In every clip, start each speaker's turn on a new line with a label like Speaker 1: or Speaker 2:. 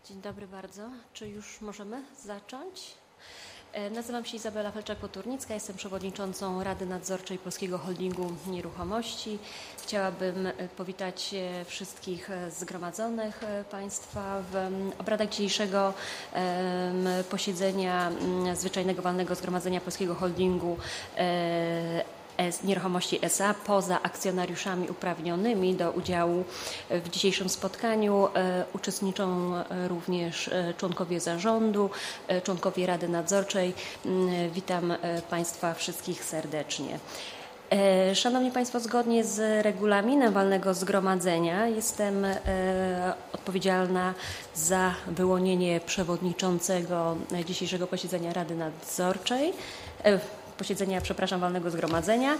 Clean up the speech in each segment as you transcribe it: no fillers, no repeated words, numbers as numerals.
Speaker 1: Dzień dobry bardzo. Czy już możemy zacząć? Nazywam się Izabela Felczak-Poturnicka, jestem przewodniczącą Rady Nadzorczej Polskiego Holdingu Nieruchomości. Chciałabym powitać wszystkich zgromadzonych Państwa w obradach dzisiejszego posiedzenia Zwyczajnego Walnego Zgromadzenia Polskiego Holdingu Nieruchomości S.A. poza akcjonariuszami uprawnionymi do udziału w dzisiejszym spotkaniu uczestniczą również członkowie zarządu, członkowie Rady Nadzorczej. Witam Państwa wszystkich serdecznie. Szanowni Państwo, zgodnie z regulaminem walnego zgromadzenia jestem odpowiedzialna za wyłonienie przewodniczącego dzisiejszego posiedzenia Rady Nadzorczej. Walnego zgromadzenia.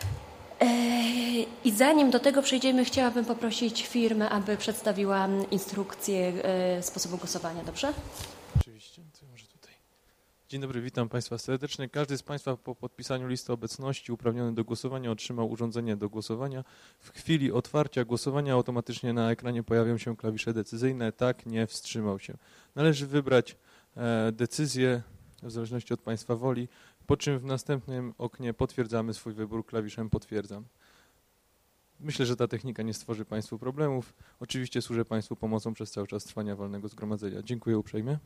Speaker 1: I zanim do tego przejdziemy, chciałabym poprosić firmę, aby przedstawiła instrukcję sposobu głosowania. Dobrze?
Speaker 2: Oczywiście. To może tutaj. Dzień dobry, witam Państwa serdecznie. Każdy z Państwa po podpisaniu listy obecności uprawniony do głosowania otrzymał urządzenie do głosowania. W chwili otwarcia głosowania automatycznie na ekranie pojawią się klawisze decyzyjne. Tak, nie, wstrzymał się. Należy wybrać decyzję w zależności od Państwa woli, po czym w następnym oknie potwierdzamy swój wybór klawiszem potwierdzam. Myślę, że ta technika nie stworzy Państwu problemów. Oczywiście służę Państwu pomocą przez cały czas trwania walnego zgromadzenia. Dziękuję uprzejmie.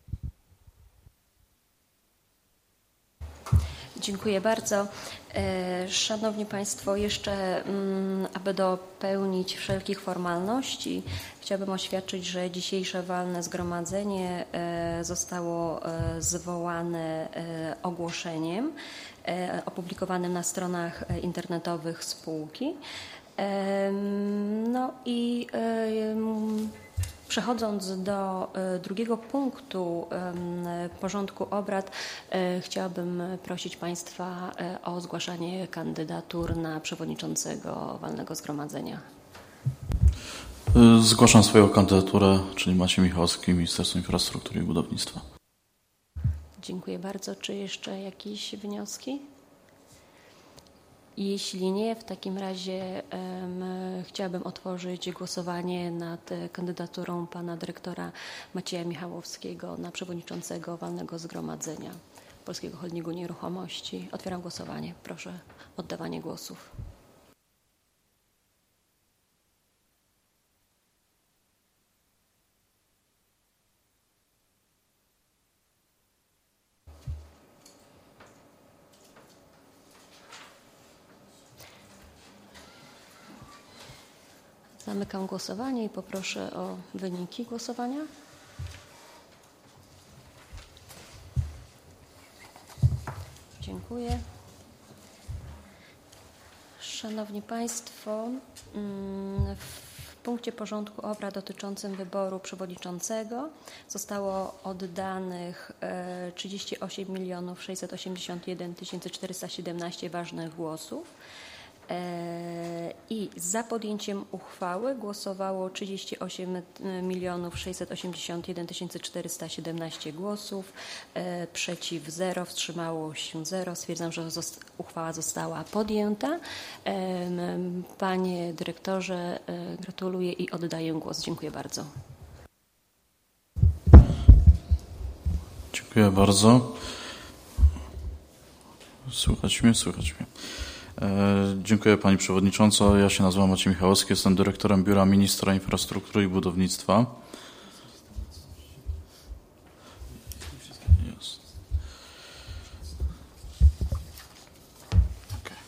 Speaker 1: Dziękuję bardzo. Szanowni Państwo, jeszcze aby dopełnić wszelkich formalności, chciałabym oświadczyć, że dzisiejsze walne zgromadzenie zostało zwołane ogłoszeniem opublikowanym na stronach internetowych spółki. No i przechodząc do drugiego punktu porządku obrad, chciałabym prosić Państwa o zgłaszanie kandydatur na przewodniczącego walnego zgromadzenia.
Speaker 3: Zgłaszam swoją kandydaturę, czyli Maciej Michałowski, Ministerstwo Infrastruktury i Budownictwa.
Speaker 1: Dziękuję bardzo. Czy jeszcze jakieś wnioski? Jeśli nie, w takim razie chciałabym otworzyć głosowanie nad kandydaturą pana dyrektora Macieja Michałowskiego na przewodniczącego walnego zgromadzenia Polskiego Holdingu Nieruchomości. Otwieram głosowanie. Proszę o oddawanie głosów. Zamykam głosowanie i poproszę o wyniki głosowania. Dziękuję. Szanowni Państwo, w punkcie porządku obrad dotyczącym wyboru przewodniczącego zostało oddanych 38 681 417 ważnych głosów. I za podjęciem uchwały głosowało 38 681 417 głosów, przeciw 0, wstrzymało się 0. Stwierdzam, że uchwała została podjęta. Panie dyrektorze, gratuluję i oddaję głos. Dziękuję bardzo.
Speaker 3: Dziękuję bardzo. Słychać mnie? Słychać mnie. Dziękuję Pani Przewodnicząca. Ja się nazywam Maciej Michałowski, jestem dyrektorem Biura Ministra Infrastruktury i Budownictwa. Jest. Okay.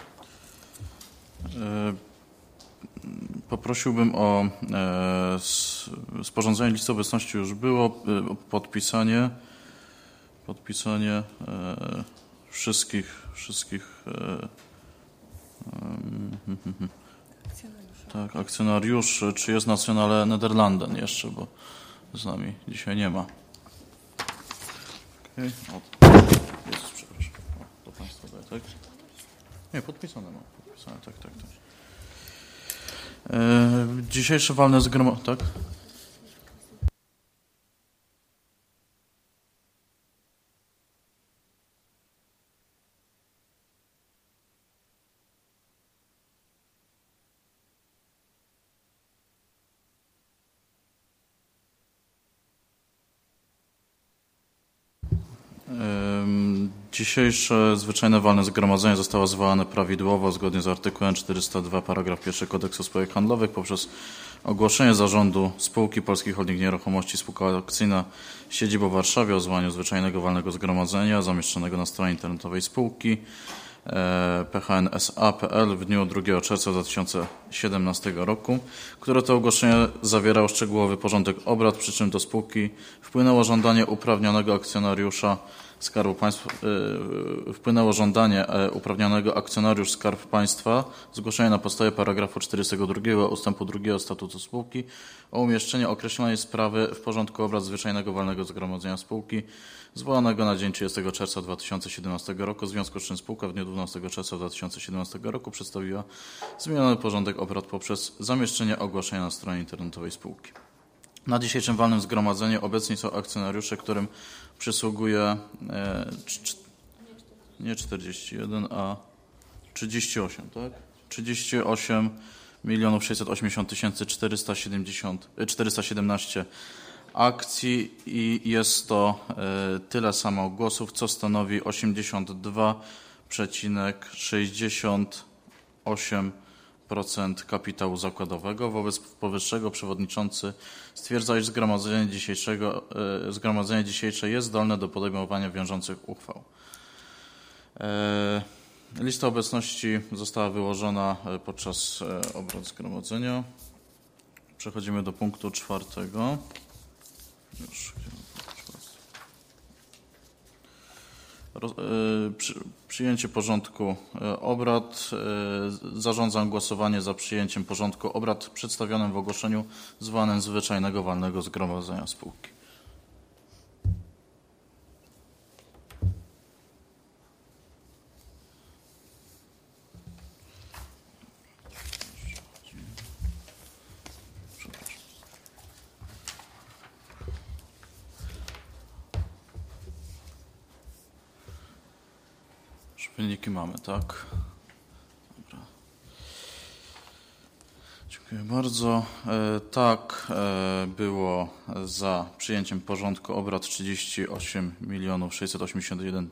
Speaker 3: Poprosiłbym o sporządzenie listy obecności już było, podpisanie wszystkich tak, akcjonariuszy. Czy jest Nationale Nederlanden jeszcze, bo z nami dzisiaj nie ma. Okay. Jezus, przepraszam. O, to Państwo daje, tak? Nie, podpisane mam. Podpisane, tak. Dzisiejsze walne zgromadzenie, tak? Dzisiejsze zwyczajne walne zgromadzenie zostało zwołane prawidłowo zgodnie z artykułem 402 paragraf 1 Kodeksu spółek handlowych poprzez ogłoszenie zarządu spółki Polski Holding Nieruchomości Spółka Akcyjna z siedzibą w Warszawie o zwołaniu zwyczajnego walnego zgromadzenia zamieszczonego na stronie internetowej spółki phnsa.pl w dniu 2 czerwca 2017 roku, które to ogłoszenie zawierało szczegółowy porządek obrad, przy czym do spółki wpłynęło żądanie uprawnionego akcjonariusza Skarbu Państwa, Skarb Państwa, zgłoszenie na podstawie paragrafu 42 ustępu 2 statutu spółki o umieszczenie określonej sprawy w porządku obrad zwyczajnego walnego zgromadzenia spółki zwołanego na dzień 30 czerwca 2017 roku, w związku z czym spółka w dniu 12 czerwca 2017 roku przedstawiła zmieniony porządek obrad poprzez zamieszczenie ogłoszenia na stronie internetowej spółki. Na dzisiejszym walnym zgromadzeniu obecni są akcjonariusze, którym przysługuje nie 41, a 38, tak? 38 680 417 akcji i jest to tyle samo głosów, co stanowi 82,68% kapitału zakładowego. Wobec powyższego przewodniczący stwierdza, iż zgromadzenie dzisiejsze jest zdolne do podejmowania wiążących uchwał. Lista obecności została wyłożona podczas obrad zgromadzenia. Przechodzimy do punktu 4. Przyjęcie porządku obrad. Zarządzam głosowanie za przyjęciem porządku obrad przedstawionym w ogłoszeniu zwanym zwyczajnego walnego zgromadzenia spółki. Wyniki mamy, tak? Dobra. Dziękuję bardzo. Tak, było za przyjęciem porządku obrad 38 681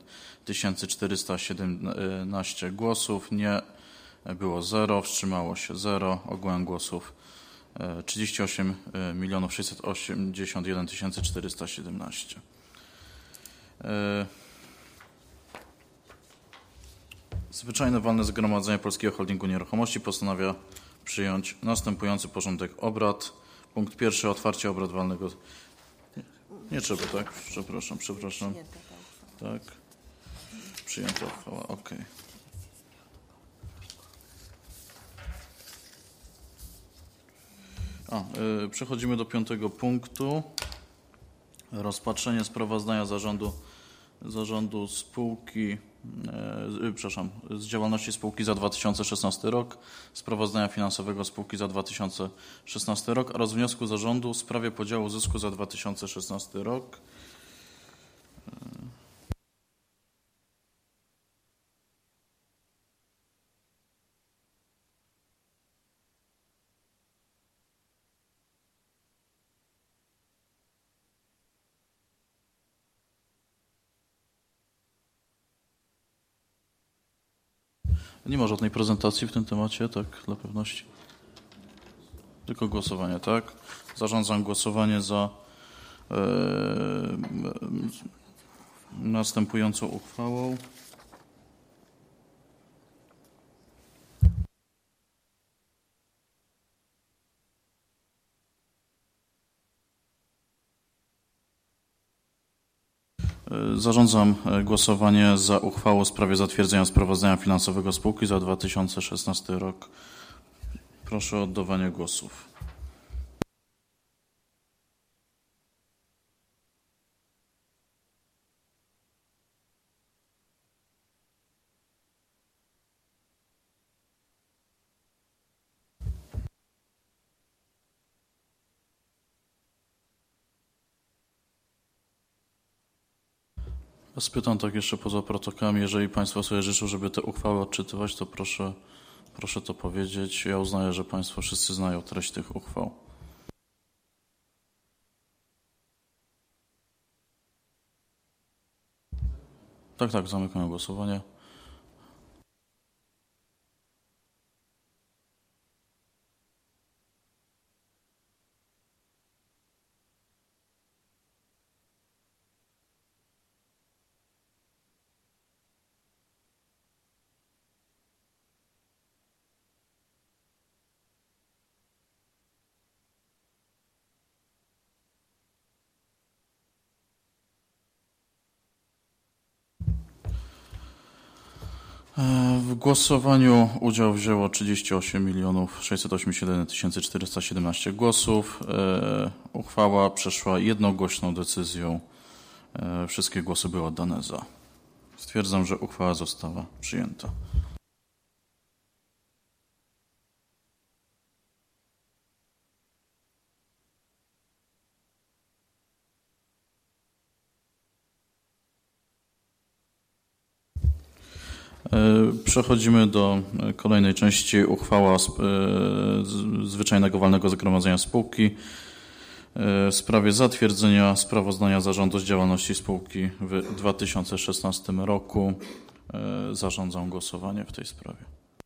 Speaker 3: 417 głosów. Nie było 0, wstrzymało się 0. Ogółem głosów 38 681 417. Zwyczajne walne zgromadzenie Polskiego Holdingu Nieruchomości postanawia przyjąć następujący porządek obrad. Punkt 1. Otwarcie obrad walnego. Nie trzeba, tak? Przepraszam. Tak. Przyjęta uchwała, ok. Przechodzimy do 5. punktu. Rozpatrzenie sprawozdania zarządu spółki, z działalności spółki za 2016 rok, sprawozdania finansowego spółki za 2016 rok oraz wniosku zarządu w sprawie podziału zysku za 2016 rok. Nie ma żadnej prezentacji w tym temacie, tak, dla pewności. Tylko głosowanie, tak? Zarządzam głosowanie za następującą uchwałą. Zarządzam głosowanie za uchwałą w sprawie zatwierdzenia sprawozdania finansowego spółki za 2016 rok. Proszę o oddawanie głosów. Spytam tak jeszcze poza protokołami, jeżeli Państwo sobie życzą, żeby te uchwały odczytywać, to proszę to powiedzieć. Ja uznaję, że Państwo wszyscy znają treść tych uchwał. Tak, zamykam głosowanie. W głosowaniu udział wzięło 38 681 417 głosów. Uchwała przeszła jednogłośną decyzją. Wszystkie głosy były oddane za. Stwierdzam, że uchwała została przyjęta. Przechodzimy do kolejnej części. Uchwała Zwyczajnego Walnego Zgromadzenia Spółki w sprawie zatwierdzenia sprawozdania zarządu z działalności spółki w 2016 roku. Zarządzam głosowanie w tej sprawie.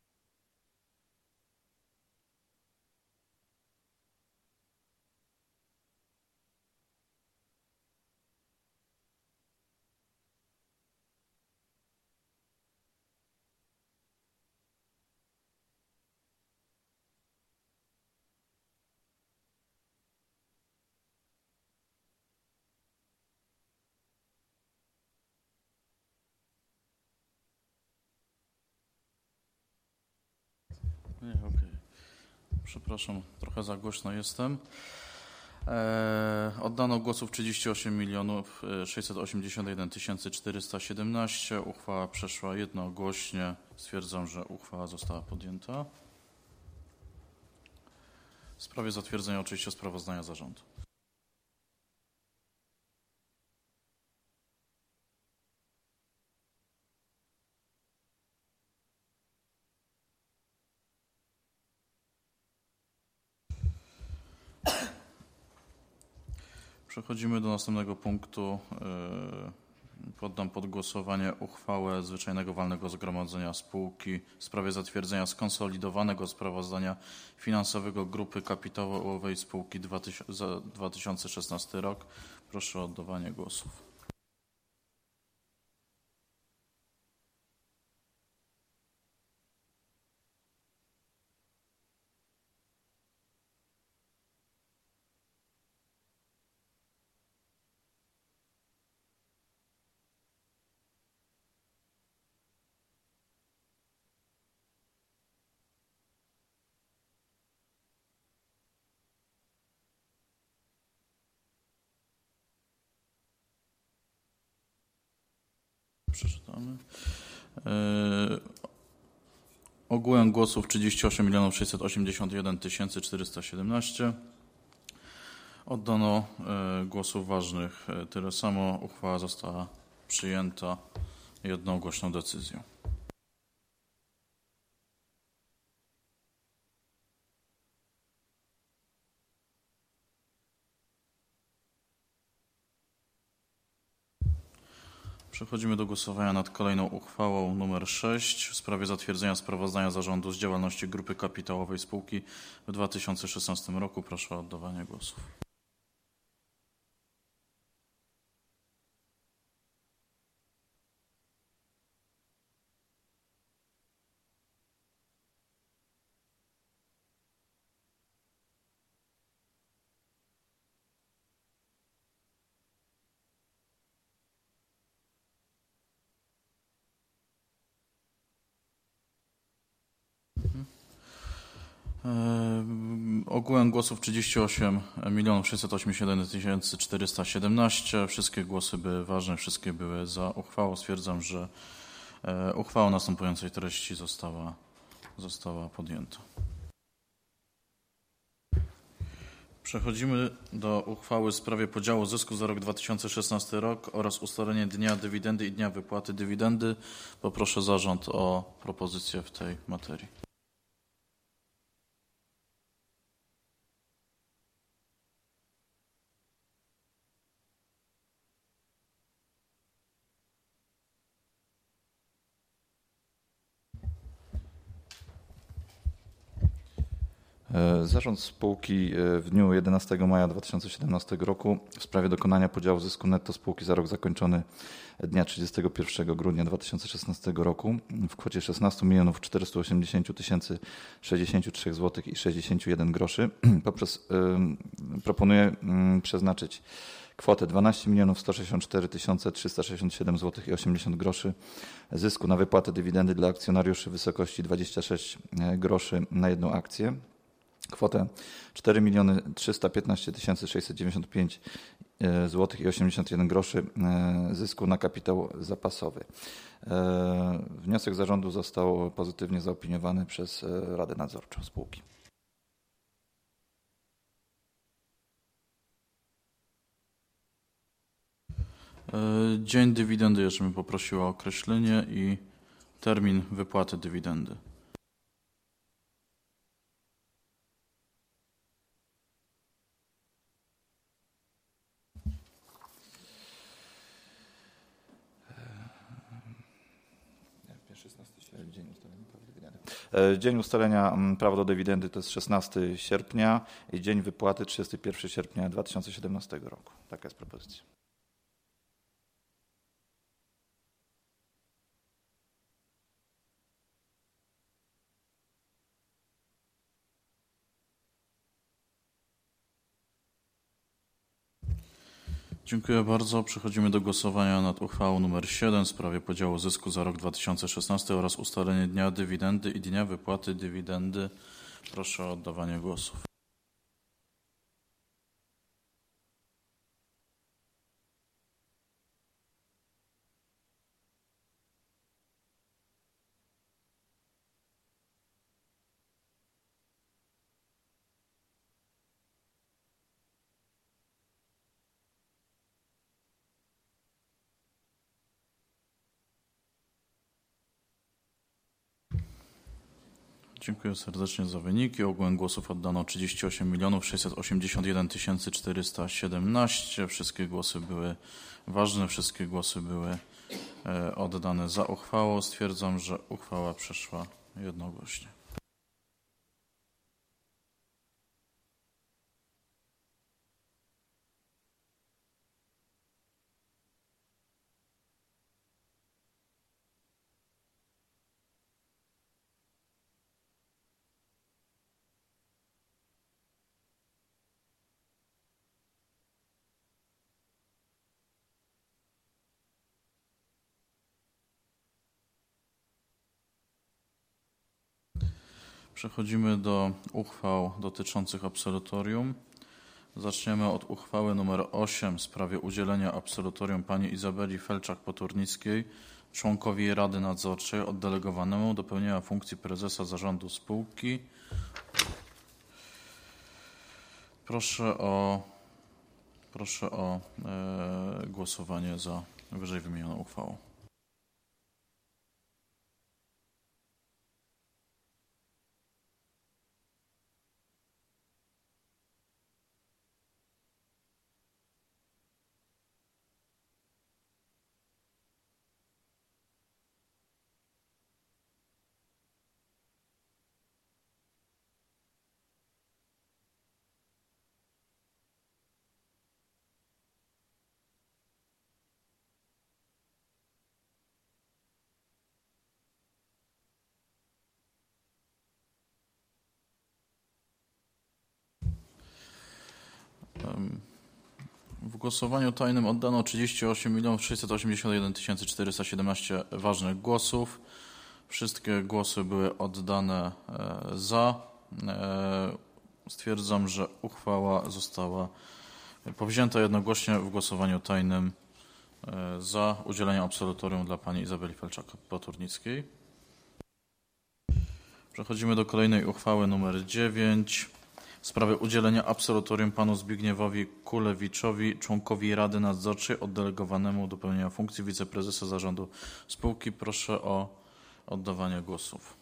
Speaker 3: Nie, okej. Przepraszam, trochę za głośno jestem. Oddano głosów 38 681 417. Uchwała przeszła jednogłośnie. Stwierdzam, że uchwała została podjęta. W sprawie zatwierdzenia oczywiście sprawozdania zarządu. Przechodzimy do następnego punktu. Poddam pod głosowanie uchwałę Zwyczajnego Walnego Zgromadzenia Spółki w sprawie zatwierdzenia skonsolidowanego sprawozdania finansowego Grupy Kapitałowej Spółki za 2016 rok. Proszę o oddawanie głosów. Przeczytamy. Ogółem głosów 38 681 417. Oddano głosów ważnych tyle samo. Uchwała została przyjęta jednogłośną decyzją. Przechodzimy do głosowania nad kolejną uchwałą nr 6 w sprawie zatwierdzenia sprawozdania zarządu z działalności Grupy Kapitałowej Spółki w 2016 roku. Proszę o oddawanie głosów. Ogółem głosów 38 681 417. Wszystkie głosy były ważne, wszystkie były za uchwałą. Stwierdzam, że uchwała następującej treści została podjęta. Przechodzimy do uchwały w sprawie podziału zysku za rok 2016 oraz ustalenie dnia dywidendy i dnia wypłaty dywidendy. Poproszę zarząd o propozycję w tej materii.
Speaker 4: Zarząd spółki w dniu 11 maja 2017 roku w sprawie dokonania podziału zysku netto spółki za rok zakończony dnia 31 grudnia 2016 roku w kwocie 16 480 063 zł i 61 groszy proponuje przeznaczyć kwotę 12 164 367 zł i 80 groszy zysku na wypłatę dywidendy dla akcjonariuszy w wysokości 26 groszy na jedną akcję. Kwotę 4 315 695 zł i 81 groszy zysku na kapitał zapasowy. Wniosek zarządu został pozytywnie zaopiniowany przez Radę Nadzorczą spółki.
Speaker 3: Dzień dywidendy jeszcze bym poprosił o określenie i termin wypłaty dywidendy.
Speaker 4: Dzień ustalenia prawa do dywidendy to jest 16 sierpnia i dzień wypłaty 31 sierpnia 2017 roku. Taka jest propozycja.
Speaker 3: Dziękuję bardzo. Przechodzimy do głosowania nad uchwałą nr 7 w sprawie podziału zysku za rok 2016 oraz ustalenie dnia dywidendy i dnia wypłaty dywidendy. Proszę o oddawanie głosów. Dziękuję serdecznie za wyniki. Ogółem głosów oddano 38 681 417. Wszystkie głosy były ważne, wszystkie głosy były oddane za uchwałą. Stwierdzam, że uchwała przeszła jednogłośnie. Przechodzimy do uchwał dotyczących absolutorium. Zaczniemy od uchwały nr 8 w sprawie udzielenia absolutorium pani Izabeli Felczak-Poturnickiej, członkowi Rady Nadzorczej oddelegowanemu do pełnienia funkcji prezesa zarządu spółki. Proszę o głosowanie za wyżej wymienioną uchwałą. W głosowaniu tajnym oddano 38 681 417 ważnych głosów. Wszystkie głosy były oddane za. Stwierdzam, że uchwała została powzięta jednogłośnie w głosowaniu tajnym za udzieleniem absolutorium dla pani Izabeli Felczak-Poturnickiej. Przechodzimy do kolejnej uchwały nr 9 w sprawie udzielenia absolutorium panu Zbigniewowi Kulewiczowi, członkowi Rady Nadzorczej oddelegowanemu do pełnienia funkcji wiceprezesa zarządu spółki. Proszę o oddawanie głosów.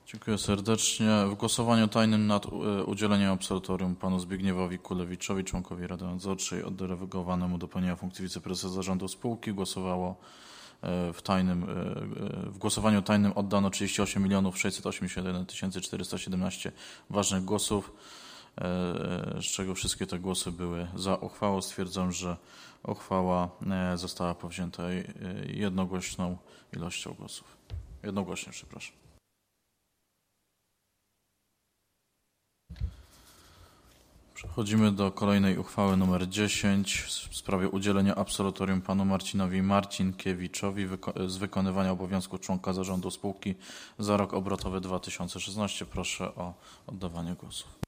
Speaker 3: Dziękuję serdecznie. W głosowaniu tajnym nad udzieleniem absolutorium panu Zbigniewowi Kulewiczowi, członkowi Rady Nadzorczej, oddelegowanemu do pełnienia funkcji wiceprezesa zarządu spółki, głosowało w głosowaniu tajnym oddano 38 681 417 ważnych głosów, z czego wszystkie te głosy były za uchwałą. Stwierdzam, że uchwała została powzięta jednogłośną ilością głosów. Jednogłośnie, przepraszam. Przechodzimy do kolejnej uchwały nr 10 w sprawie udzielenia absolutorium panu Marcinowi Marcinkiewiczowi z wykonywania obowiązków członka zarządu spółki za rok obrotowy 2016. Proszę o oddawanie głosów.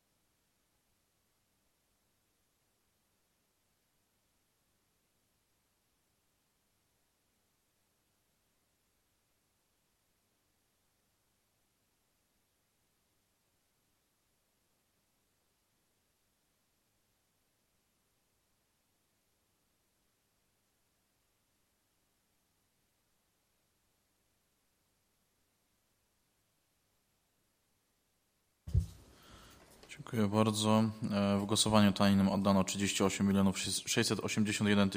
Speaker 3: Dziękuję bardzo. W głosowaniu tajnym oddano 38 681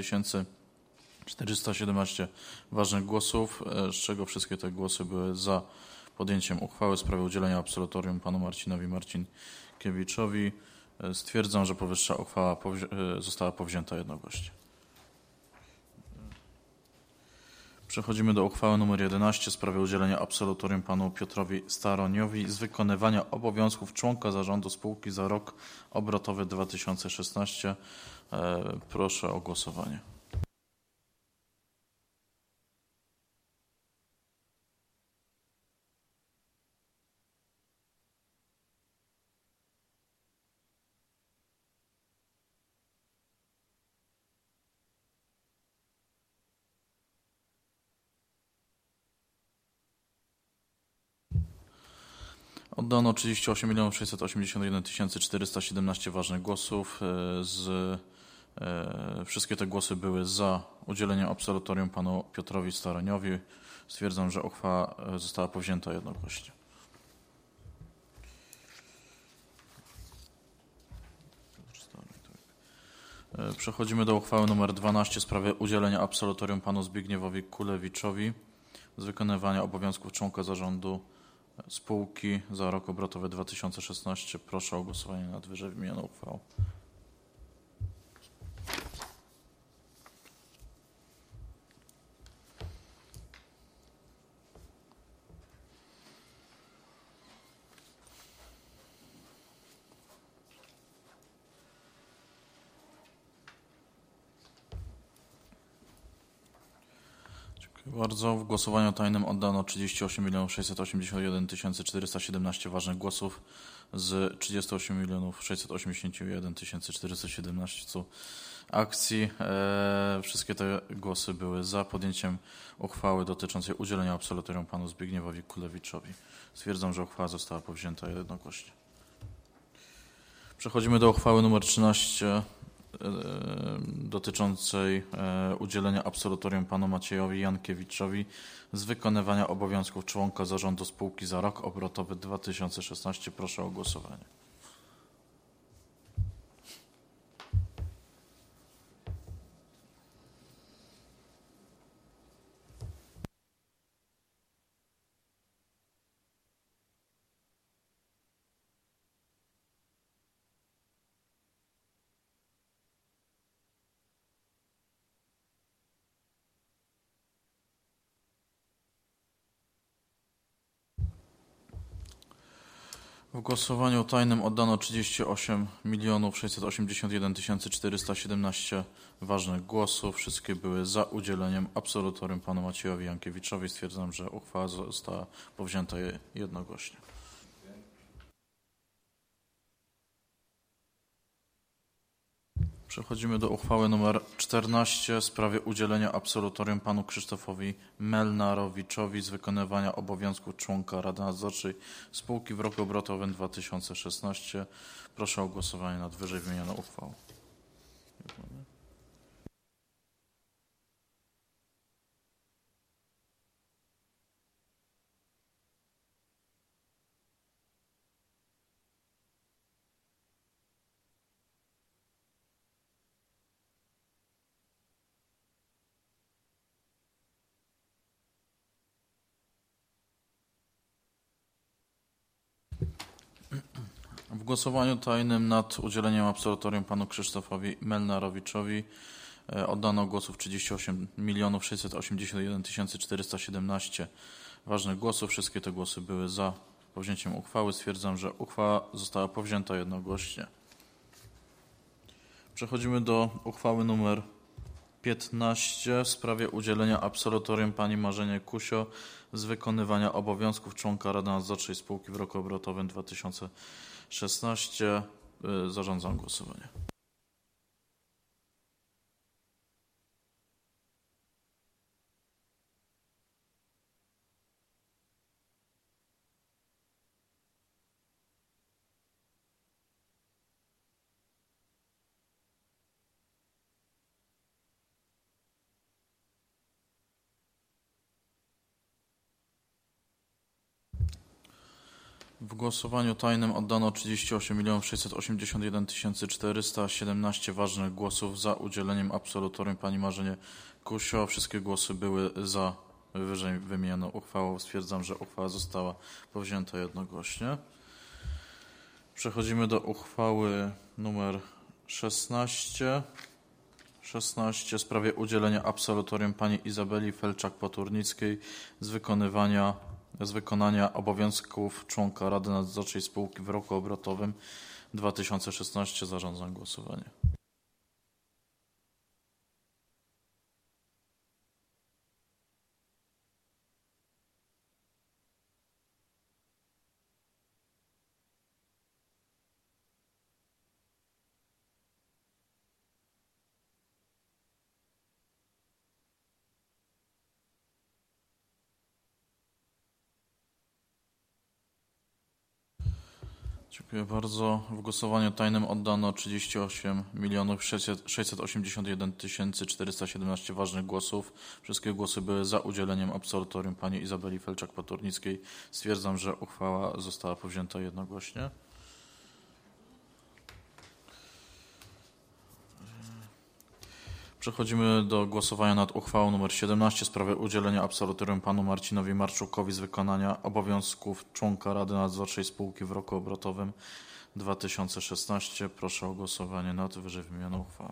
Speaker 3: 417 ważnych głosów, z czego wszystkie te głosy były za podjęciem uchwały w sprawie udzielenia absolutorium panu Marcinowi Marcinkiewiczowi. Stwierdzam, że powyższa uchwała została powzięta jednogłośnie. Przechodzimy do uchwały nr 11 w sprawie udzielenia absolutorium panu Piotrowi Staroniowi z wykonywania obowiązków członka zarządu spółki za rok obrotowy 2016. Proszę o głosowanie. Oddano 38 681 417 ważnych głosów. Wszystkie te głosy były za udzieleniem absolutorium panu Piotrowi Staroniowi. Stwierdzam, że uchwała została powzięta jednogłośnie. Przechodzimy do uchwały nr 12 w sprawie udzielenia absolutorium panu Zbigniewowi Kulewiczowi z wykonywania obowiązków członka zarządu spółki za rok obrotowy 2016. Proszę o głosowanie nad wyżej wymienioną uchwałą. Bardzo. W głosowaniu tajnym oddano 38 681 417 ważnych głosów z 38 681 417 akcji. Wszystkie te głosy były za podjęciem uchwały dotyczącej udzielenia absolutorium panu Zbigniewowi Kulewiczowi. Stwierdzam, że uchwała została powzięta jednogłośnie. Przechodzimy do uchwały nr 13 dotyczącej udzielenia absolutorium panu Maciejowi Jankiewiczowi z wykonywania obowiązków członka zarządu spółki za rok obrotowy 2016. Proszę o głosowanie. W głosowaniu tajnym oddano 38 681 417 ważnych głosów. Wszystkie były za udzieleniem absolutorium panu Maciejowi Jankiewiczowi. Stwierdzam, że uchwała została powzięta jednogłośnie. Przechodzimy do uchwały nr 14 w sprawie udzielenia absolutorium panu Krzysztofowi Melnarowiczowi z wykonywania obowiązków członka Rady Nadzorczej spółki w roku obrotowym 2016. Proszę o głosowanie nad wyżej wymienioną uchwałą. W głosowaniu tajnym nad udzieleniem absolutorium panu Krzysztofowi Melnarowiczowi oddano głosów 38 681 417 ważnych głosów. Wszystkie te głosy były za powzięciem uchwały. Stwierdzam, że uchwała została powzięta jednogłośnie. Przechodzimy do uchwały nr 15 w sprawie udzielenia absolutorium pani Marzenie Kusio z wykonywania obowiązków członka Rady Nadzorczej spółki w roku obrotowym 2016. Zarządzam głosowanie. W głosowaniu tajnym oddano 38 681 417 ważnych głosów za udzieleniem absolutorium pani Marzenie Kusio. Wszystkie głosy były za wyżej wymienioną uchwałą. Stwierdzam, że uchwała została powzięta jednogłośnie. Przechodzimy do uchwały numer 16 w sprawie udzielenia absolutorium pani Izabeli Felczak-Poturnickiej z wykonania obowiązków członka Rady Nadzorczej spółki w roku obrotowym 2016. Zarządzam głosowanie. Dziękuję bardzo. W głosowaniu tajnym oddano 38 681 417 ważnych głosów. Wszystkie głosy były za udzieleniem absolutorium pani Izabeli Felczak-Poturnickiej. Stwierdzam, że uchwała została powzięta jednogłośnie. Przechodzimy do głosowania nad uchwałą nr 17 w sprawie udzielenia absolutorium panu Marcinowi Marczukowi z wykonania obowiązków członka Rady Nadzorczej spółki w roku obrotowym 2016. Proszę o głosowanie nad wyżej wymienioną uchwałą.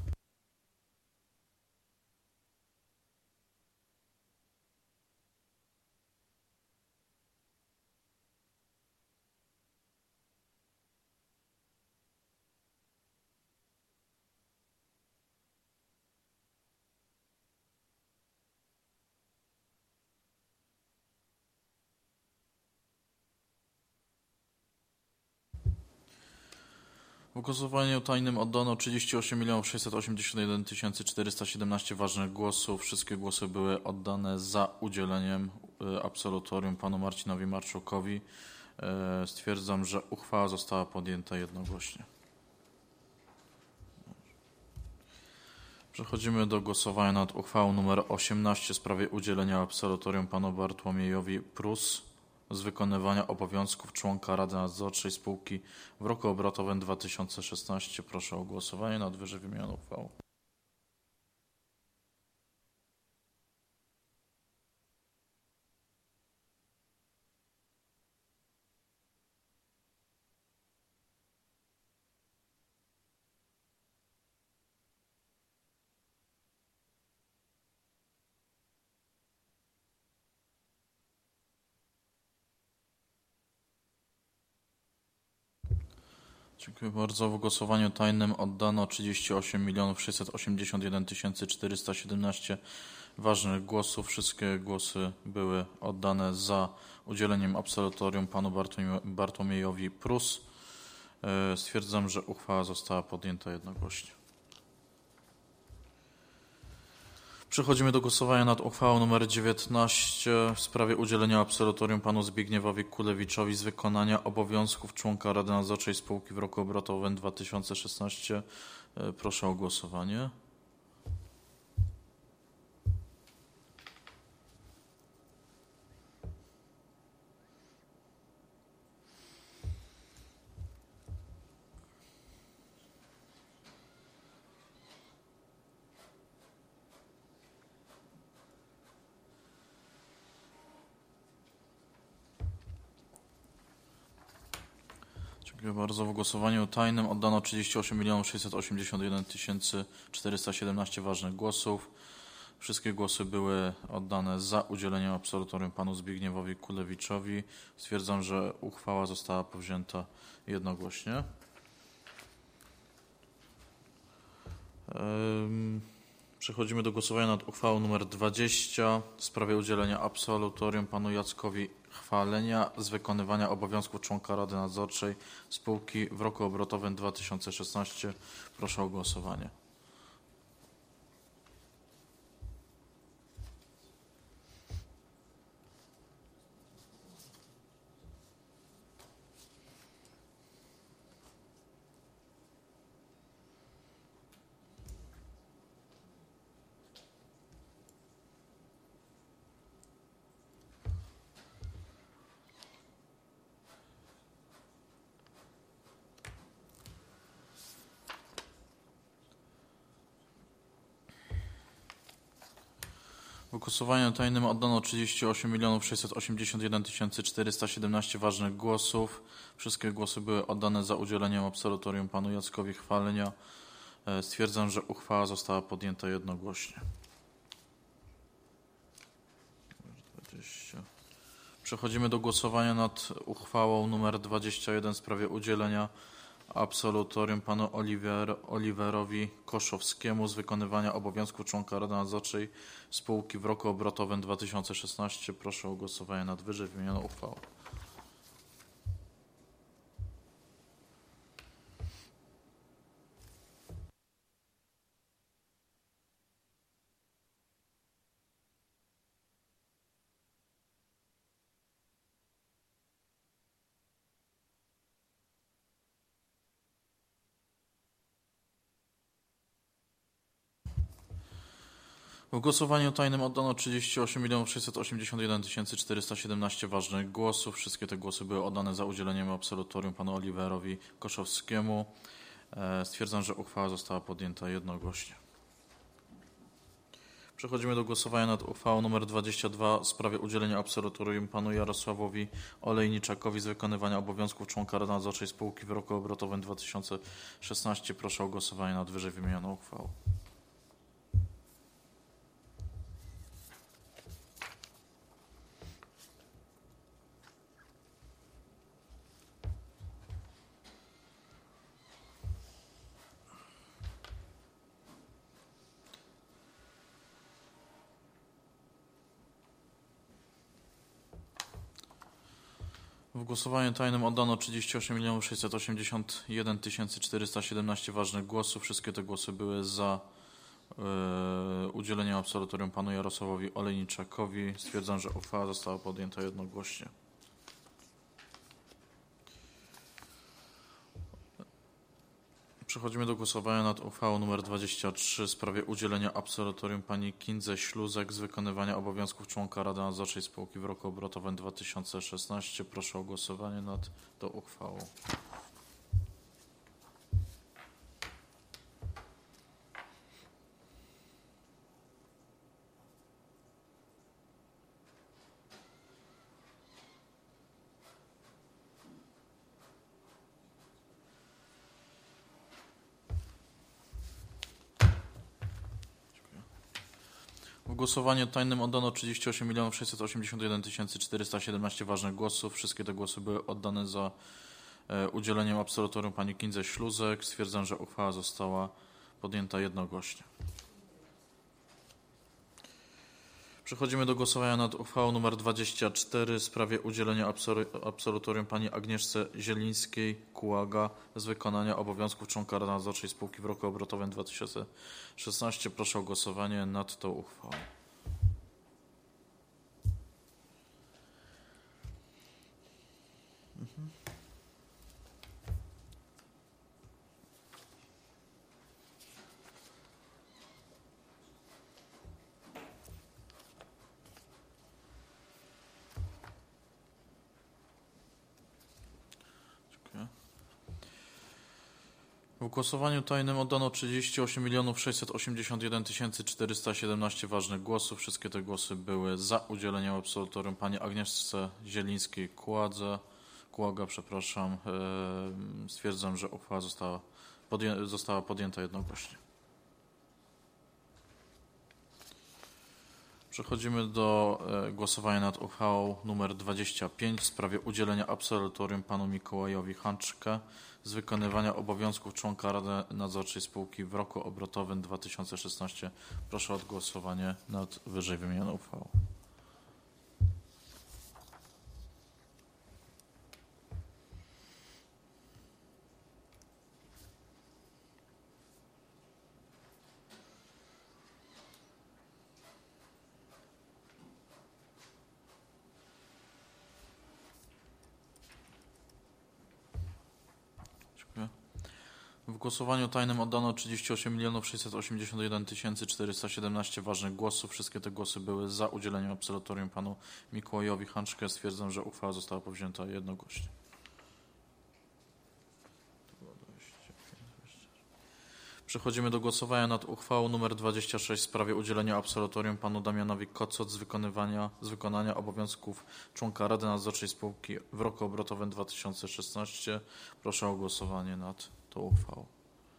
Speaker 3: W głosowaniu tajnym oddano 38 681 417 ważnych głosów. Wszystkie głosy były oddane za udzieleniem absolutorium panu Marcinowi Marczukowi. Stwierdzam, że uchwała została podjęta jednogłośnie. Przechodzimy do głosowania nad uchwałą nr 18 w sprawie udzielenia absolutorium panu Bartłomiejowi Prus z wykonywania obowiązków członka Rady Nadzorczej spółki w roku obrotowym 2016. Proszę o głosowanie nad wyżej wymienioną uchwałą. Dziękuję bardzo. W głosowaniu tajnym oddano 38 681 417 ważnych głosów. Wszystkie głosy były oddane za udzieleniem absolutorium panu Bartłomiejowi Prus. Stwierdzam, że uchwała została podjęta jednogłośnie. Przechodzimy do głosowania nad uchwałą nr 19 w sprawie udzielenia absolutorium panu Zbigniewowi Kulewiczowi z wykonania obowiązków członka Rady Nadzorczej spółki w roku obrotowym 2016. Proszę o głosowanie. Dziękuję bardzo. W głosowaniu tajnym oddano 38 681 417 ważnych głosów. Wszystkie głosy były oddane za udzieleniem absolutorium panu Zbigniewowi Kulewiczowi. Stwierdzam, że uchwała została powzięta jednogłośnie. Przechodzimy do głosowania nad uchwałą nr 20 w sprawie udzielenia absolutorium panu Jackowi Chwalenia z wykonywania obowiązków członka Rady Nadzorczej spółki w roku obrotowym 2016. Proszę o głosowanie. W głosowaniu tajnym oddano 38 681 417 ważnych głosów. Wszystkie głosy były oddane za udzieleniem absolutorium panu Jackowi Chwalenia. Stwierdzam, że uchwała została podjęta jednogłośnie. Przechodzimy do głosowania nad uchwałą nr 21 w sprawie udzielenia absolutorium panu Oliverowi Koszowskiemu z wykonywania obowiązków członka Rady Nadzorczej spółki w roku obrotowym 2016. Proszę o głosowanie nad wyżej wymienioną uchwałą. W głosowaniu tajnym oddano 38 681 417 ważnych głosów. Wszystkie te głosy były oddane za udzieleniem absolutorium panu Oliverowi Koszowskiemu. Stwierdzam, że uchwała została podjęta jednogłośnie. Przechodzimy do głosowania nad uchwałą nr 22 w sprawie udzielenia absolutorium panu Jarosławowi Olejniczakowi z wykonywania obowiązków członka Rady Nadzorczej spółki w roku obrotowym 2016. Proszę o głosowanie nad wyżej wymienioną uchwałą. W głosowaniu tajnym oddano 38 681 417 ważnych głosów. Wszystkie te głosy były za udzieleniem absolutorium panu Jarosławowi Olejniczakowi. Stwierdzam, że uchwała została podjęta jednogłośnie. Przechodzimy do głosowania nad uchwałą nr 23 w sprawie udzielenia absolutorium pani Kindze Śluzek z wykonywania obowiązków członka Rady Nadzorczej spółki w roku obrotowym 2016. Proszę o głosowanie nad tą uchwałą. W głosowaniu tajnym oddano 38 681 417 ważnych głosów. Wszystkie te głosy były oddane za udzieleniem absolutorium pani Kindze Śluzek. Stwierdzam, że uchwała została podjęta jednogłośnie. Przechodzimy do głosowania nad uchwałą nr 24 w sprawie udzielenia absolutorium pani Agnieszce Zielińskiej-Kułaga z wykonania obowiązków członka Rady Nadzorczej spółki w roku obrotowym 2016. Proszę o głosowanie nad tą uchwałą. W głosowaniu tajnym oddano 38 681 417 ważnych głosów. Wszystkie te głosy były za udzieleniem absolutorium pani Agnieszce Zielińskiej-Kuładze. Kłoga, przepraszam. Stwierdzam, że uchwała została podjęta jednogłośnie. Przechodzimy do głosowania nad uchwałą nr 25 w sprawie udzielenia absolutorium panu Mikołajowi Hanczkę z wykonywania obowiązków członka Rady Nadzorczej Spółki w roku obrotowym 2016. Proszę o głosowanie nad wyżej wymienioną uchwałą. W głosowaniu tajnym oddano 38 681 417 ważnych głosów. Wszystkie te głosy były za udzieleniem absolutorium panu Mikołajowi Hanczkę. Stwierdzam, że uchwała została powzięta jednogłośnie. Przechodzimy do głosowania nad uchwałą nr 26 w sprawie udzielenia absolutorium panu Damianowi Kocot z wykonania obowiązków członka Rady Nadzorczej Spółki w roku obrotowym 2016. Proszę o głosowanie nad tą uchwałą.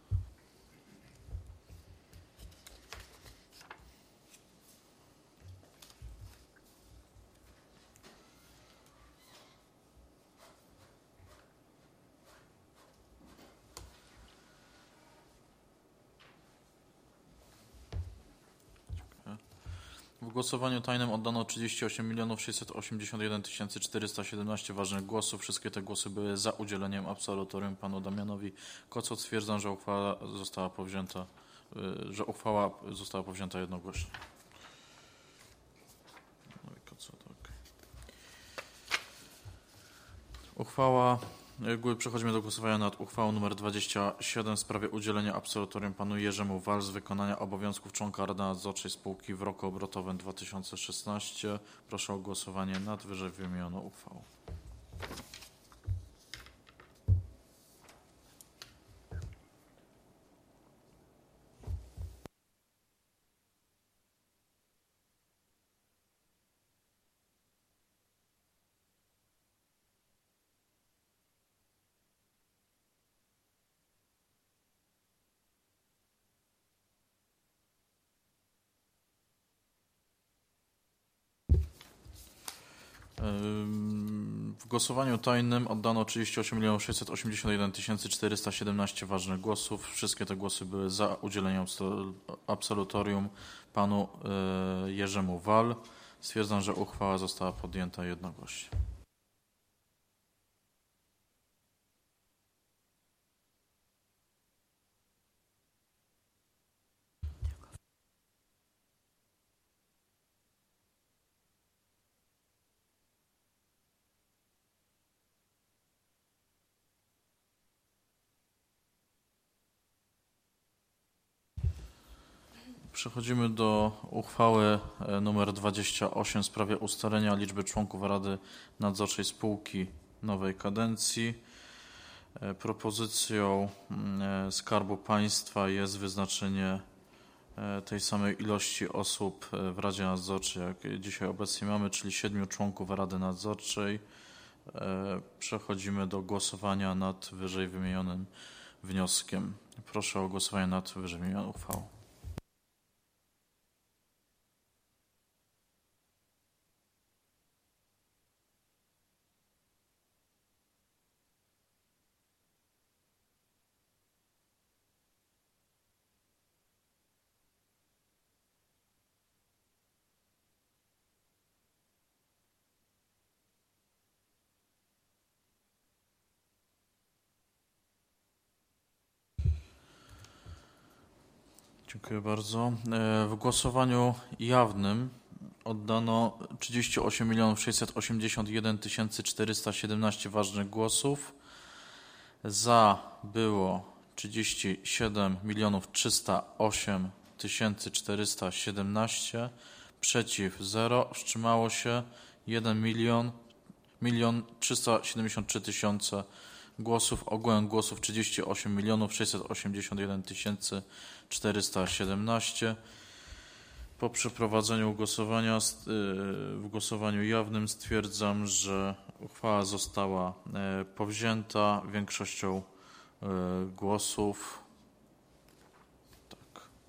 Speaker 3: W głosowaniu tajnym oddano 38 681 417 ważnych głosów. Wszystkie te głosy były za udzieleniem absolutorium panu Damianowi Kocot. Stwierdzam, że uchwała została powzięta jednogłośnie. Przechodzimy do głosowania nad uchwałą nr 27 w sprawie udzielenia absolutorium panu Jerzemu Wal z wykonania obowiązków członka Rady Nadzorczej Spółki w roku obrotowym 2016. Proszę o głosowanie nad wyżej wymienioną uchwałą. W głosowaniu tajnym oddano 38 681 417 ważnych głosów. Wszystkie te głosy były za udzieleniem absolutorium panu Jerzemu Wal. Stwierdzam, że uchwała została podjęta jednogłośnie. Przechodzimy do uchwały nr 28 w sprawie ustalenia liczby członków Rady Nadzorczej Spółki nowej kadencji. Propozycją Skarbu Państwa jest wyznaczenie tej samej ilości osób w Radzie Nadzorczej, jak dzisiaj obecnie mamy, czyli 7 członków Rady Nadzorczej. Przechodzimy do głosowania nad wyżej wymienionym wnioskiem. Proszę o głosowanie nad wyżej wymienioną uchwałą. Dziękuję bardzo. W głosowaniu jawnym oddano 38 681 417 ważnych głosów. Za było 37 308 417, przeciw 0, wstrzymało się 1 373 000 głosów, ogółem głosów 38 681 417. Po przeprowadzeniu głosowania w głosowaniu jawnym stwierdzam, że Uchwała została powzięta większością głosów. Tak.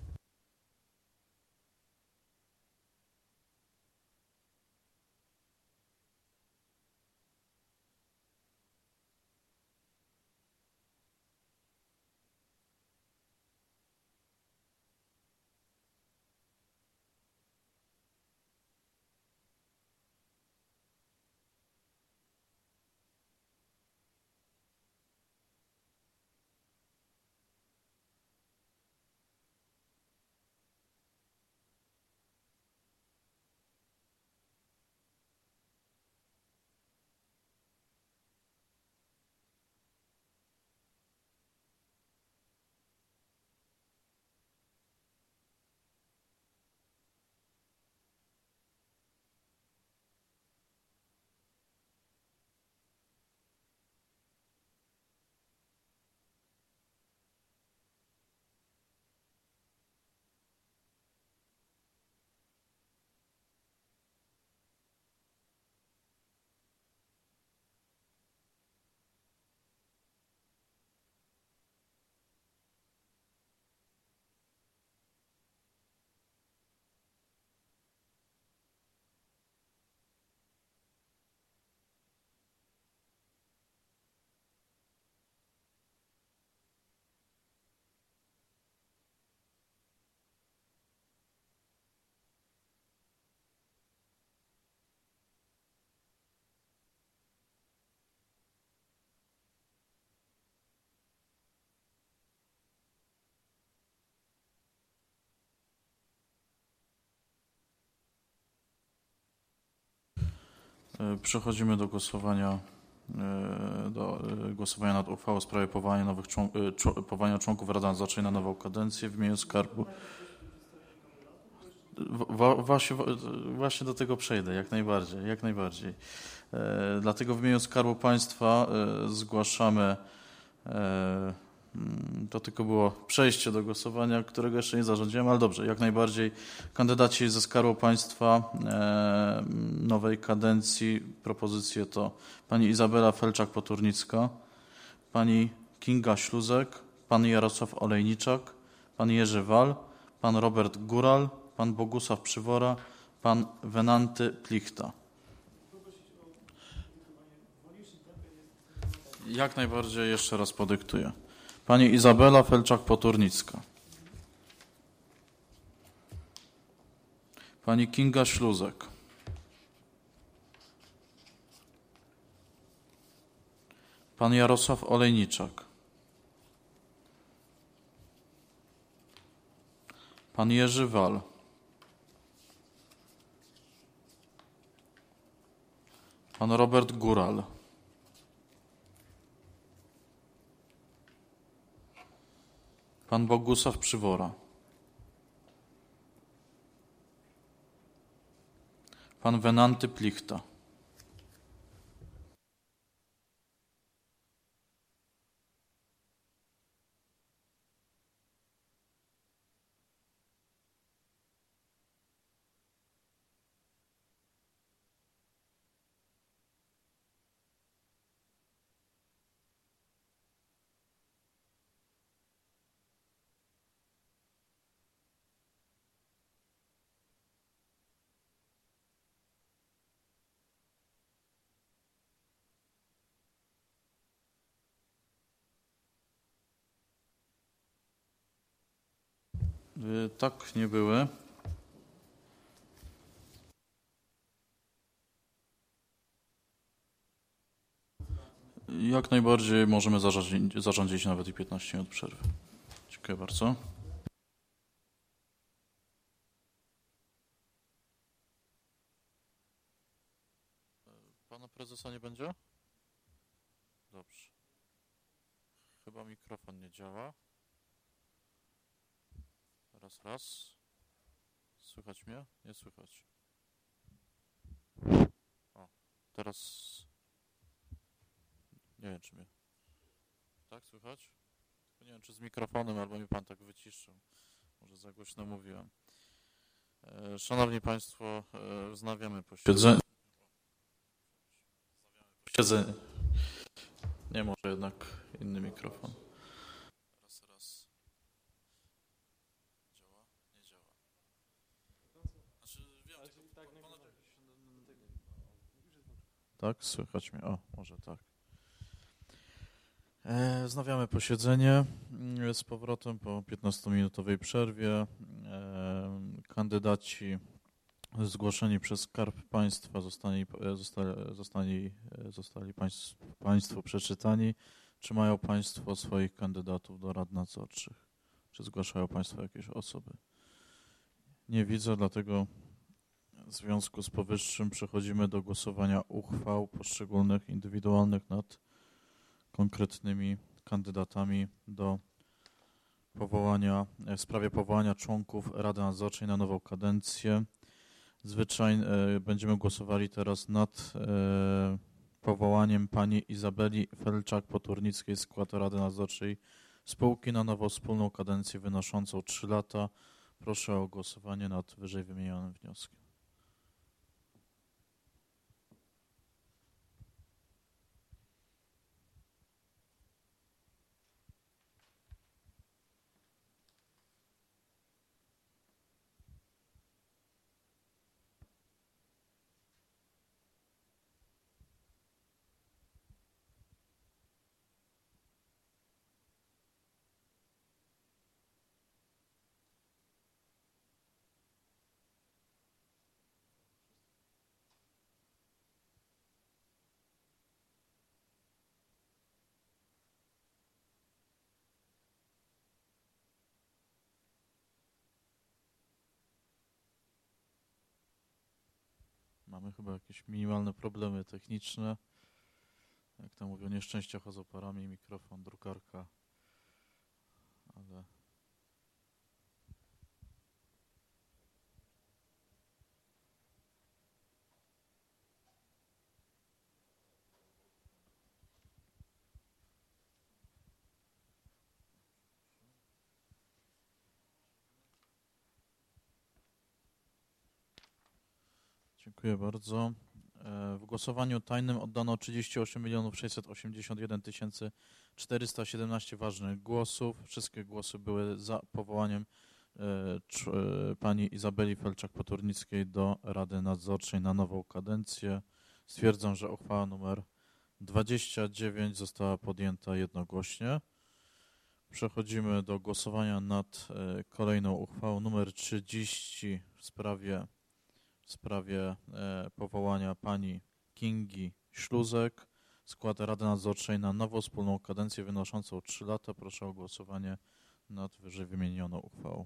Speaker 3: Przechodzimy do głosowania nad uchwałą w sprawie powołania członków Rady Nadzorczej na nową kadencję w imieniu Skarbu. Właśnie do tego przejdę, jak najbardziej, jak najbardziej. Dlatego w imieniu Skarbu Państwa zgłaszamy, to tylko było przejście do głosowania, którego jeszcze nie zarządziłem, ale dobrze, jak najbardziej. Kandydaci ze Skarbu Państwa nowej kadencji, propozycje to pani Izabela Felczak-Poturnicka, pani Kinga Śluzek, pan Jarosław Olejniczak, pan Jerzy Wal, pan Robert Góral, pan Bogusław Przywora, pan Wenanty Plichta. Jak najbardziej, jeszcze raz podyktuję. Pani Izabela Felczak-Poturnicka. Pani Kinga Śluzek. Pan Jarosław Olejniczak. Pan Jerzy Wal. Pan Robert Góral. Pan Bogusław Przywora. Pan Wenanty Plichta. Tak, nie były. Jak najbardziej możemy zarządzić nawet i 15 minut przerwy. Dziękuję bardzo. Pana prezesa nie będzie? Dobrze. Chyba mikrofon nie działa. Raz. Słychać mnie? Nie słychać. O, teraz... Nie wiem, czy mnie... Tak, słychać? Tylko nie wiem, czy z mikrofonem, albo mi pan tak wyciszył. Może za głośno mówiłem. Szanowni Państwo, wznawiamy posiedzenie. Posiedzenie. Nie, może jednak inny mikrofon. Raz. Działa? Nie działa. Znaczy, tak, słychać mnie. O, może tak. Wznawiamy posiedzenie z powrotem po 15-minutowej przerwie. Kandydaci zgłoszeni przez Skarb Państwa zostali Państwu przeczytani. Czy mają Państwo swoich kandydatów do rad nadzorczych? Czy zgłaszają Państwo jakieś osoby? Nie widzę, dlatego w związku z powyższym przechodzimy do głosowania uchwał poszczególnych, indywidualnych nad konkretnymi kandydatami do powołania, w sprawie powołania członków Rady Nadzorczej na nową kadencję. Zwyczajnie będziemy głosowali teraz nad powołaniem pani Izabeli Felczak-Poturnickiej w skład Rady Nadzorczej spółki na nową wspólną kadencję wynoszącą 3 lata. Proszę o głosowanie nad wyżej wymienionym wnioskiem. Mamy chyba jakieś minimalne problemy techniczne. Jak to mówią, nieszczęścia chodzą parami, mikrofon, drukarka, ale... Dziękuję bardzo. W głosowaniu tajnym oddano 38 681 417 ważnych głosów. Wszystkie głosy były za powołaniem pani Izabeli Felczak-Poturnickiej do Rady Nadzorczej na nową kadencję. Stwierdzam, że uchwała nr 29 została podjęta jednogłośnie. Przechodzimy do głosowania nad kolejną uchwałą nr 30 w sprawie powołania pani Kingi Śluzek w skład Rady Nadzorczej na nową wspólną kadencję wynoszącą 3 lata. Proszę o głosowanie nad wyżej wymienioną uchwałą.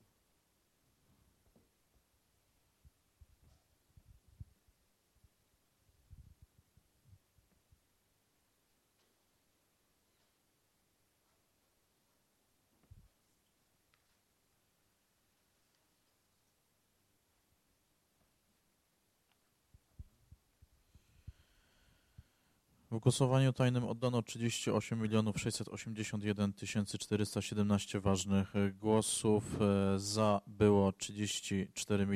Speaker 3: W głosowaniu tajnym oddano 38 681 417 ważnych głosów. Za było 34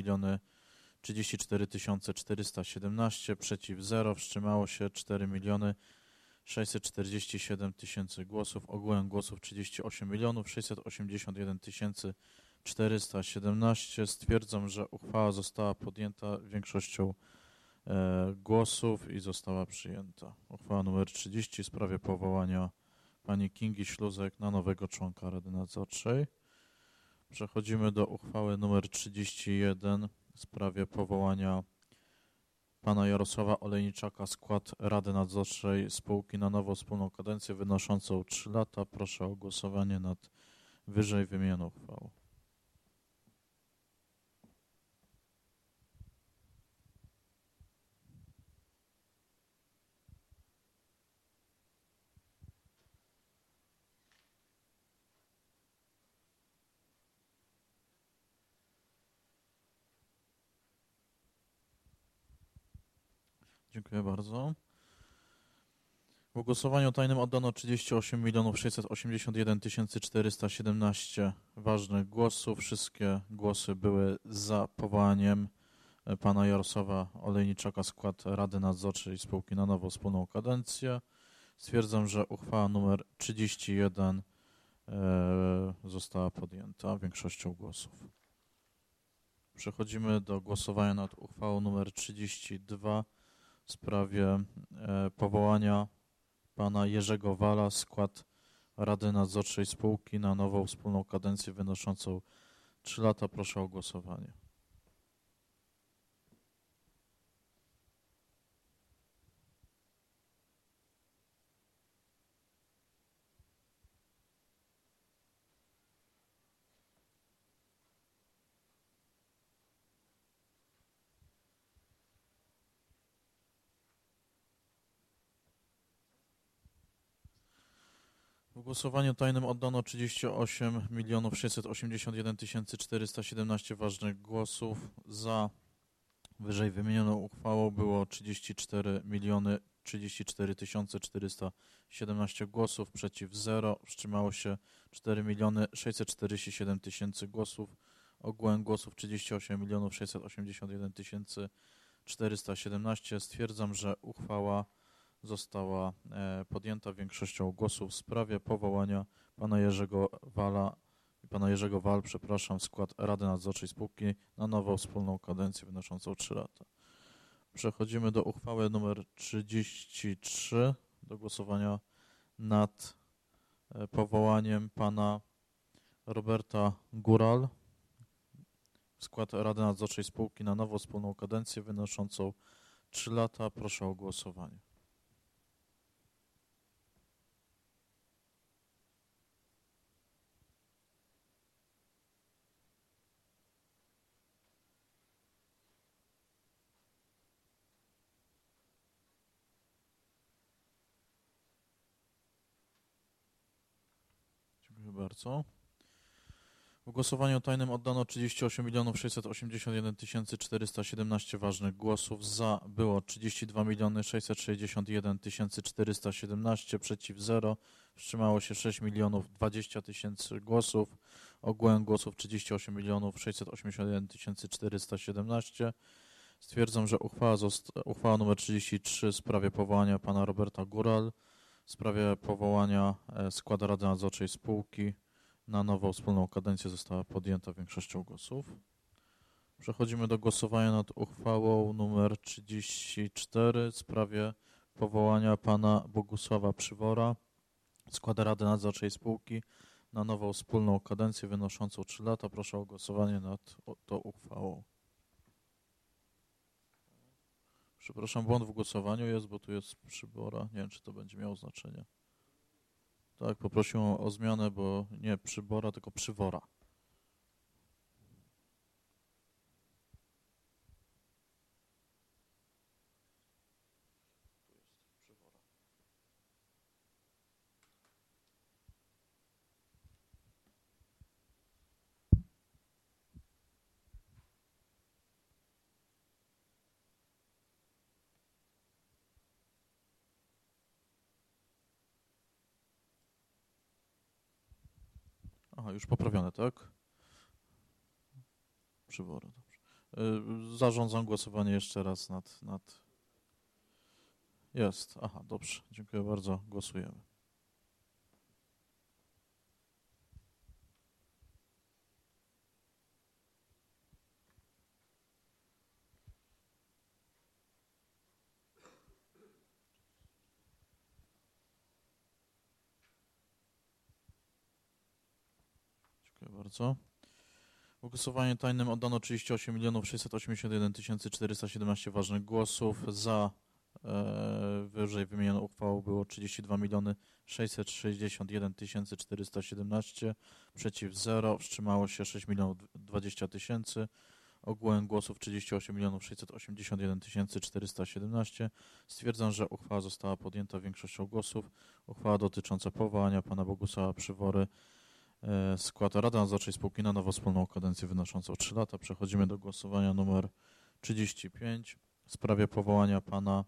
Speaker 3: 417, przeciw 0, wstrzymało się 4 647 000 głosów. Ogółem głosów 38 681 417. Stwierdzam, że uchwała została podjęta większością głosów i została przyjęta. Uchwała nr 30 w sprawie powołania pani Kingi Śluzek na nowego członka Rady Nadzorczej. Przechodzimy do uchwały nr 31 w sprawie powołania pana Jarosława Olejniczaka w skład Rady Nadzorczej spółki na nową wspólną kadencję wynoszącą 3 lata. Proszę o głosowanie nad wyżej wymienioną uchwałą. Dziękuję bardzo. W głosowaniu tajnym oddano 38 681 417 ważnych głosów. Wszystkie głosy były za powołaniem pana Jarosława Olejniczaka skład Rady Nadzorczej spółki na nową wspólną kadencję. Stwierdzam, że uchwała nr 31 została podjęta większością głosów. Przechodzimy do głosowania nad uchwałą nr 32 w sprawie powołania pana Jerzego Wala skład Rady Nadzorczej spółki na nową wspólną kadencję wynoszącą 3 lata. Proszę o głosowanie. W głosowaniu tajnym oddano 38 681 417 ważnych głosów. Za wyżej wymienioną uchwałą było 34 34 417 głosów, przeciw 0, wstrzymało się 4 647 000 głosów. Ogółem głosów 38 681 417. Stwierdzam, że uchwała została podjęta większością głosów w sprawie powołania pana Jerzego Wal, w skład Rady Nadzorczej spółki na nową wspólną kadencję wynoszącą 3 lata. Przechodzimy do uchwały nr 33, do głosowania nad powołaniem pana Roberta Góral w skład Rady Nadzorczej spółki na nową wspólną kadencję wynoszącą 3 lata. Proszę o głosowanie. Dziękuję bardzo. W głosowaniu tajnym oddano 38 681 417 ważnych głosów. Za było 32 661 417, przeciw 0. Wstrzymało się 6 020 000 głosów. Ogółem głosów 38 681 417. Stwierdzam, że uchwała nr 33 w sprawie powołania pana Roberta Góral w sprawie powołania składu Rady Nadzorczej spółki na nową wspólną kadencję została podjęta większością głosów. Przechodzimy do głosowania nad uchwałą nr 34 w sprawie powołania pana Bogusława Przywora w skład Rady Nadzorczej spółki na nową wspólną kadencję wynoszącą 3 lata. Proszę o głosowanie nad tą uchwałą. Przepraszam, błąd w głosowaniu jest, bo tu jest Przybora. Nie wiem, czy to będzie miało znaczenie. Tak, poprosiłem o zmianę, bo nie Przybora, tylko Przywora. Aha, już poprawione, tak? Przywora, dobrze. Zarządzam głosowanie jeszcze raz nad... Jest, aha, dobrze. Dziękuję bardzo. Głosujemy. Dziękuję bardzo. W głosowaniu tajnym oddano 38 681 417 ważnych głosów. Za wyżej wymienioną uchwałą było 32 661 417, przeciw 0, wstrzymało się 6 020 000. Ogółem głosów 38 681 417. Stwierdzam, że uchwała została podjęta większością głosów. Uchwała dotycząca powołania pana Bogusława Przywory skład Rady Nadzorczej spółki na nową wspólną kadencję wynoszącą 3 lata. Przechodzimy do głosowania numer 35 w sprawie powołania pana,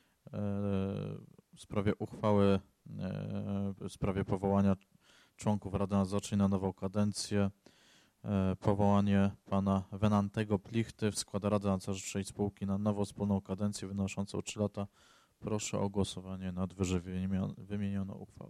Speaker 3: w sprawie uchwały, w sprawie powołania członków Rady Nadzorczej na nową kadencję powołanie pana Wenantego Plichty w skład Rady Nadzorczej spółki na nową wspólną kadencję wynoszącą 3 lata. Proszę o głosowanie nad wyżej wymienioną uchwałą.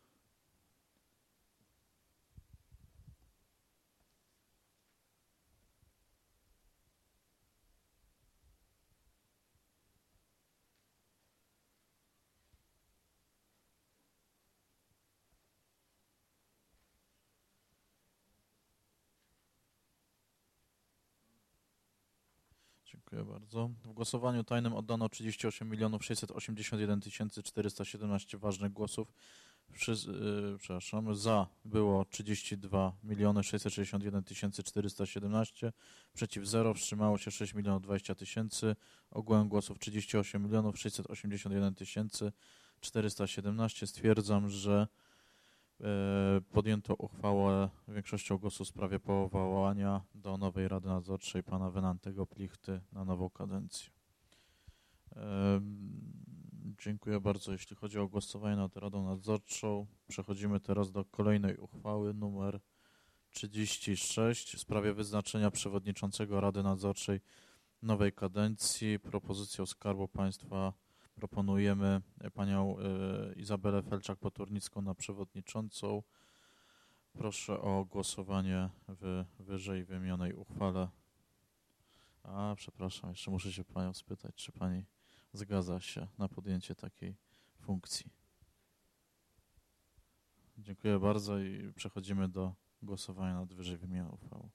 Speaker 3: Dziękuję bardzo. W głosowaniu tajnym oddano 38 681 417 ważnych głosów. Za było 32 661 417, przeciw 0, wstrzymało się 6 020 000. Ogółem głosów 38 681 417. Stwierdzam, że podjęto uchwałę większością głosów w sprawie powołania do nowej Rady Nadzorczej pana Wenantego Plichty na nową kadencję. Dziękuję bardzo, jeśli chodzi o głosowanie nad Radą Nadzorczą. Przechodzimy teraz do kolejnej uchwały numer 36 w sprawie wyznaczenia przewodniczącego Rady Nadzorczej nowej kadencji. Propozycją Skarbu Państwa proponujemy panią Izabelę Felczak-Poturnicką na przewodniczącą. Proszę o głosowanie w wyżej wymienionej uchwale. Przepraszam, jeszcze muszę się panią spytać, czy pani zgadza się na podjęcie takiej funkcji. Dziękuję bardzo i przechodzimy do głosowania nad wyżej wymienioną uchwałą.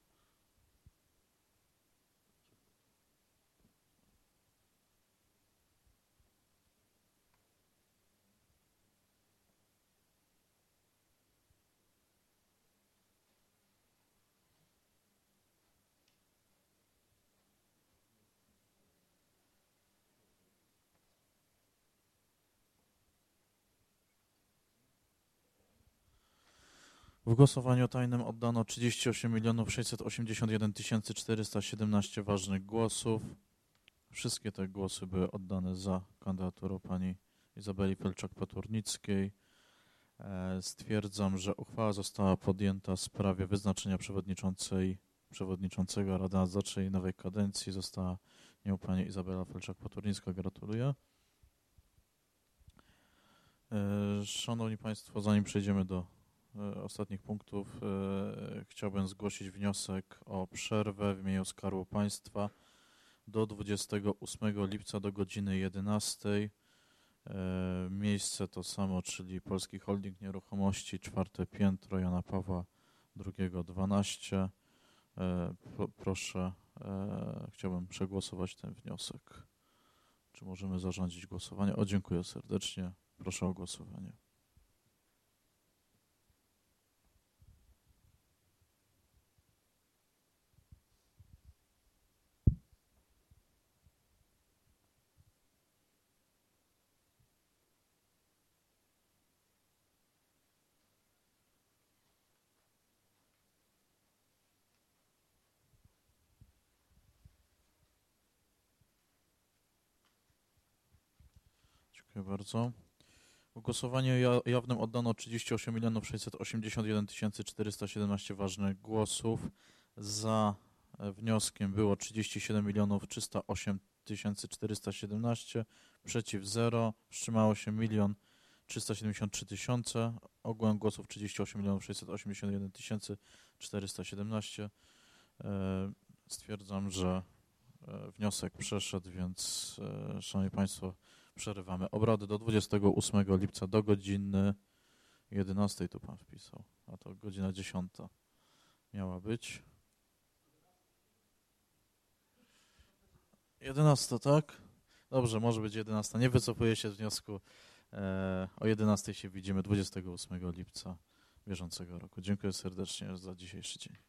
Speaker 3: W głosowaniu tajnym oddano 38 681 417 ważnych głosów. Wszystkie te głosy były oddane za kandydaturą pani Izabeli Felczak-Poturnickiej. Stwierdzam, że uchwała została podjęta w sprawie wyznaczenia przewodniczącego Rady Nadzorczej nowej kadencji. Została nią pani Izabela Felczak-Poturnicka. Gratuluję. Szanowni Państwo, zanim przejdziemy do ostatnich punktów, chciałbym zgłosić wniosek o przerwę w imieniu Skarbu Państwa do 28 lipca do godziny 11. Miejsce to samo, czyli Polski Holding Nieruchomości, 4. piętro, Jana Pawła II, 12. Proszę, chciałbym przegłosować ten wniosek. Czy możemy zarządzić głosowanie? Dziękuję serdecznie. Proszę o głosowanie. Dziękuję bardzo. W głosowaniu jawnym oddano 38 681 417 ważnych głosów. Za wnioskiem było 37 308 417, przeciw 0, wstrzymało się 1 373 000. Ogółem głosów 38 681 417. Stwierdzam, że wniosek przeszedł, więc szanowni Państwo, przerywamy obrady do 28 lipca do godziny 11, tu pan wpisał, a to godzina 10 miała być. 11, tak? Dobrze, może być 11. Nie wycofuję się z wniosku. O 11 się widzimy 28 lipca bieżącego roku. Dziękuję serdecznie za dzisiejszy dzień.